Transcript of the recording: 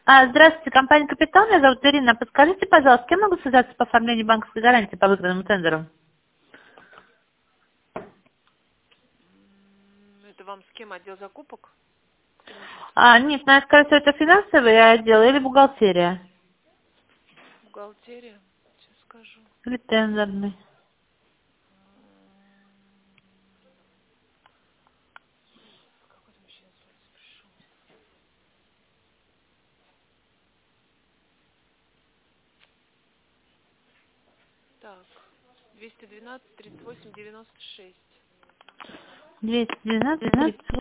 Здравствуйте, компания «Капитал». Меня зовут Ирина. Подскажите, пожалуйста, с кем могу связаться по оформлению банковской гарантии по выигранному тендеру? Это вам с кем? Отдел закупок? Кто может быть? Нет, наверное, скорее всего, это финансовый отдел или бухгалтерия? Бухгалтерия? Сейчас скажу. Или тендерный? Какой там еще инструкция пришел? Так. 212 38 96. 212 30